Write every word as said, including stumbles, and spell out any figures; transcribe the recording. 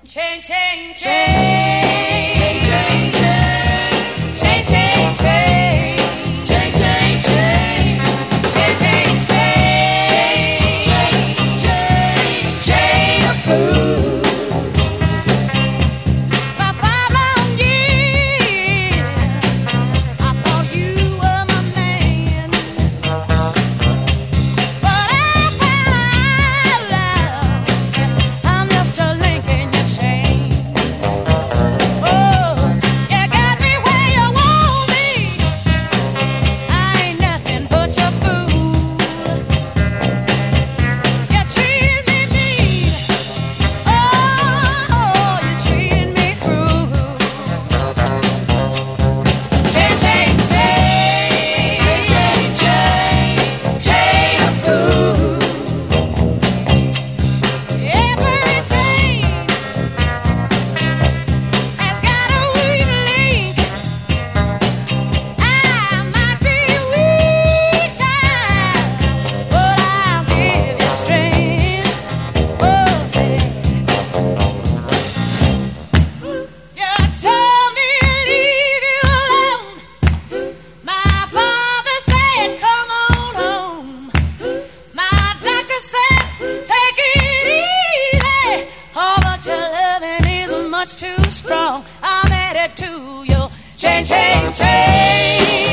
Chain, chain, chain. Chain, chain, chain. Chain, chain, chain. Chain, chain, chain. Chain, chain, chain. Chain, chain, chain of food. For five long years, I thought you were my man. But I found out I'm just a link in your chain. Oh, you got me where you want me. I ain't nothing but your fool. You treat me mean. Oh, you treat me cruel. Chain, chain, chain. Chain, chain, chain of food. Every chain has got a weak link. I might be weak, child, but I'll give you strength. Oh, you told me to leave you alone. My father said, "Come on home." My doctor said, "Take it easy." Oh, but your loving is much too strong. I'm headed to your chain, chain, chain.